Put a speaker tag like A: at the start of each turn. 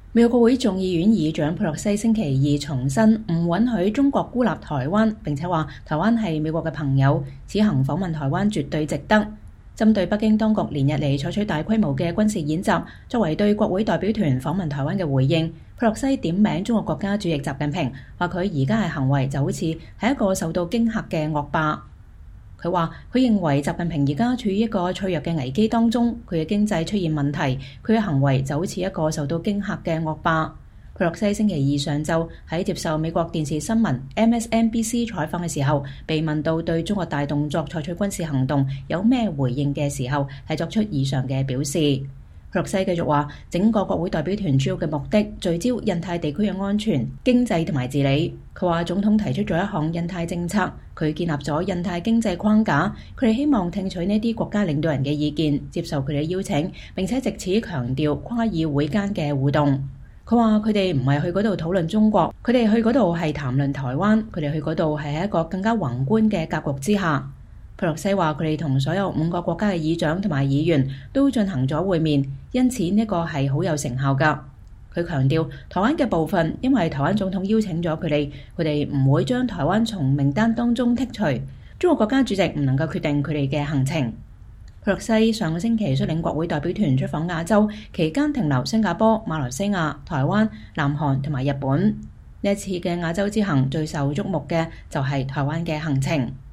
A: 美國國會眾議院議長佩洛西星期二重申唔允許中國孤立台灣，並且話台灣係美國嘅朋友，此行訪問台灣絕對值得。針對北京當局連日嚟採取大規模嘅軍事演習，作為對國會代表團訪問台灣嘅回應，佩洛西點名中國國家主席習近平，話佢而家嘅行為就好似係一個受到驚嚇嘅惡霸。佢話佢認為習近平而家處於一個脆弱嘅危機當中，佢嘅經濟出現問題，佢嘅行為就好似一個受到驚嚇嘅惡霸。佩洛西星期二上晝喺接受美國電視新聞 MSNBC 採訪嘅時候，被問到對中國大動作採取軍事行動有咩回應嘅時候，係作出以上嘅表示。佩洛西繼續話，整個國會代表團主要嘅目的聚焦印太地區嘅安全、經濟同埋治理。佢話總統提出咗一項印太政策，佢建立咗印太經濟框架，佢哋希望聽取呢啲國家領導人嘅意見，接受佢哋邀請，並且藉此強調跨議會間嘅互動。佢話佢哋唔係去嗰度討論中國，佢哋去嗰度係談論台灣，佢哋去嗰度係喺一個更加宏觀嘅格局之下。佩洛西話佢哋同所有5個國家嘅議長同埋議員都進行咗會面，因此呢個係好有成效㗎。佢強調台灣嘅部分，因為台灣總統邀請咗佢哋唔會將台灣從名單當中剔除。中國國家主席唔能夠決定佢哋嘅行程。佩洛西上個星期率領國會代表團出訪亞洲，期間停留新加坡、馬來西亞、台灣、南韓同埋日本。呢一次嘅亞洲之行最受矚目嘅就係台灣嘅行程。